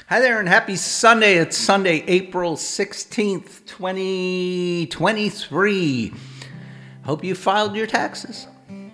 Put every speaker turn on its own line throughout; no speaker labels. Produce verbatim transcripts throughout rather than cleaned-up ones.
Hi there and happy Sunday. It's Sunday, April sixteenth, twenty twenty-three. Hope you filed your taxes.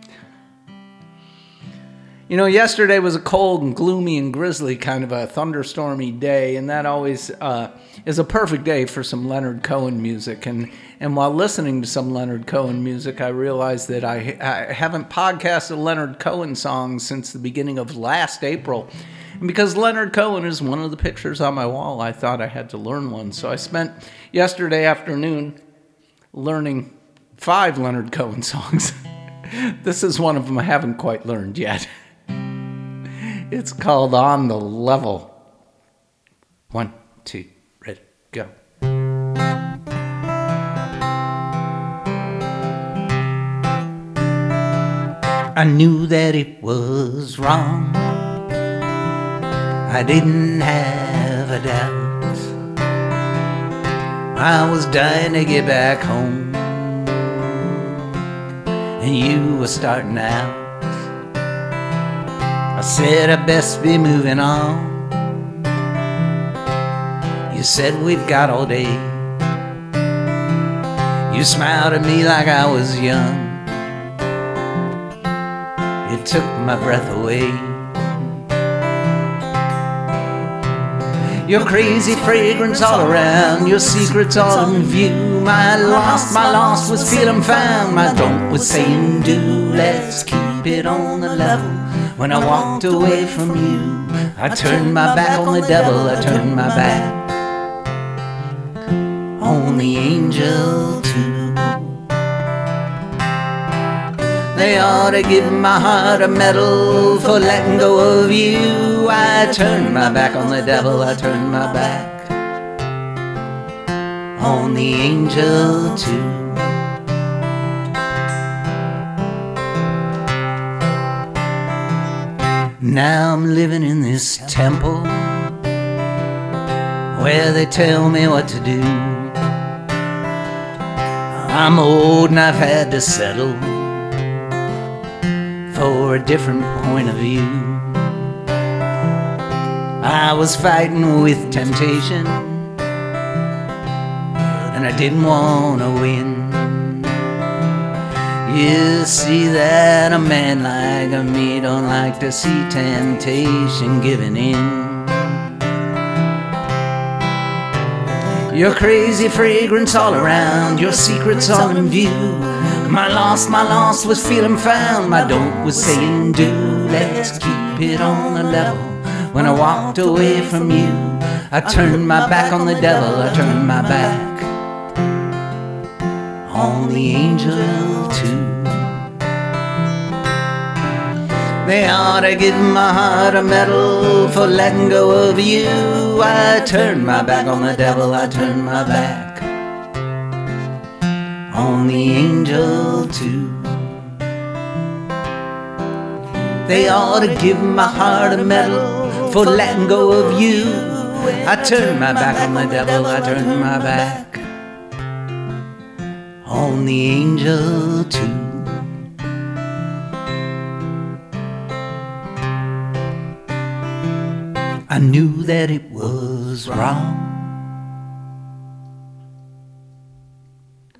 You know, yesterday was a cold and gloomy and grisly kind of a thunderstormy day, and that always uh, is a perfect day for some Leonard Cohen music. And, and while listening to some Leonard Cohen music, I realized that I, I haven't podcasted Leonard Cohen songs since the beginning of last April. And because Leonard Cohen is one of the pictures on my wall, I thought I had to learn one. So I spent yesterday afternoon learning five Leonard Cohen songs. This is one of them I haven't quite learned yet. It's called On the Level. One, two, ready, go. I knew that it was wrong. I didn't have a doubt. I was dying to get back home, and you were starting out. I said I best be moving on. You said we've got all day. You smiled at me like I was young. It took my breath away. Your crazy fragrance all around, your secrets all in view. My lost, my lost was feeling found. My don't was saying do. Let's keep it on the level. When I walked away from you, I turned my back on the devil. I turned my back on the angel too. They ought to give my heart a medal for letting go of you. I turned my back on the devil. I turned my back on the angel too. Now I'm living in this temple where they tell me what to do. I'm old and I've had to settle for a different point of view. I was fighting with temptation and I didn't want to win. You see that a man like me don't like to see temptation giving in. Your crazy fragrance all around, your secrets all in view. My lost, my lost was feeling found. My don't was saying do. Let's keep it on the level. When I walked away from you, I turned my back on the devil. I turned my back on the angel too. They ought to give my heart a medal for letting go of you. I turned my back on the devil. I turned my back on the angel too. They ought to give my heart a medal for letting go of you. I turned my back on the devil. I turned my back on the angel too. I knew that it was wrong.